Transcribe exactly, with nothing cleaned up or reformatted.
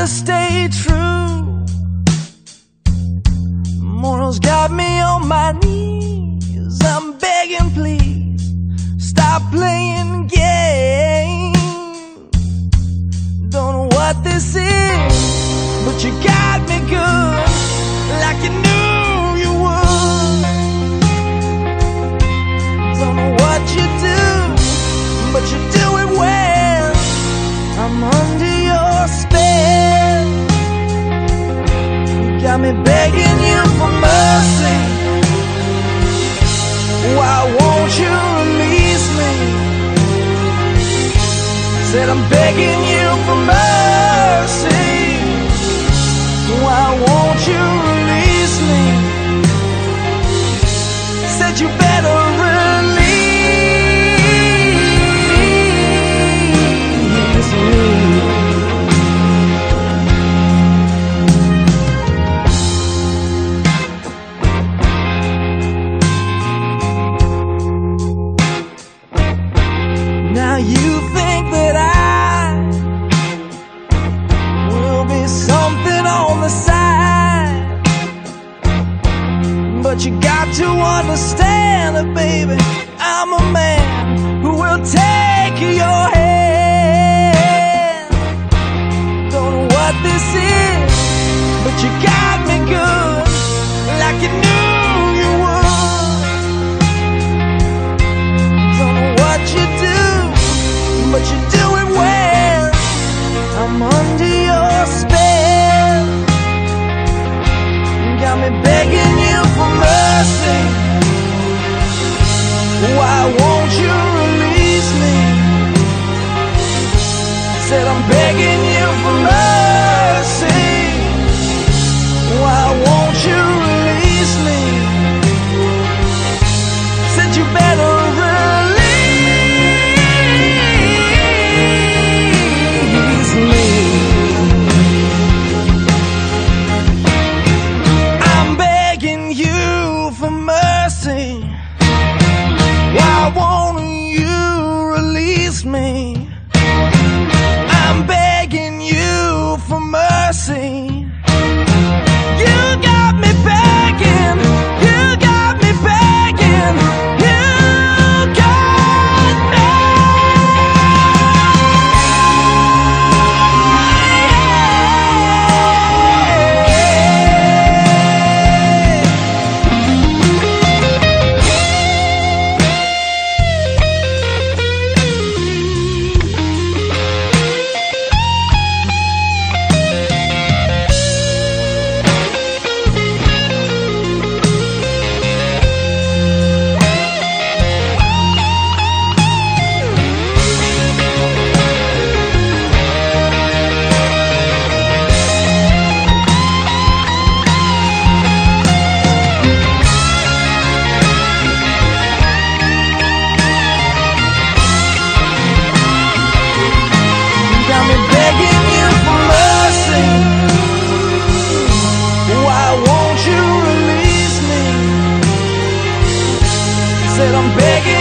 to stay true. Morals got me on my knees. I'm begging, please stop playing games. Don't know what this is, but you got me good, like you knew you would. Don't know what you do, but you do it well. I'm under your spell. You got me begging you for mercy. Why won't you release me? Said I'm begging you for mercy. Why won't you release me? Said you better release me. Now you think that I will be something on the side, but you got to understand that, baby, I'm a man who will take your hand. Don't know what this is, but you got me good, like you knew you would. Don't know what you do, but you do it well. I'm under your spell. Got me begging you for mercy. Why won't you release me? Said I'm begging you for mercy. Why won't you release me? Said you better release me. I'm begging you for mercy. Why won't you release me? I'm begging you for mercy. You got me begging. You got me begging. You got me. I'm begging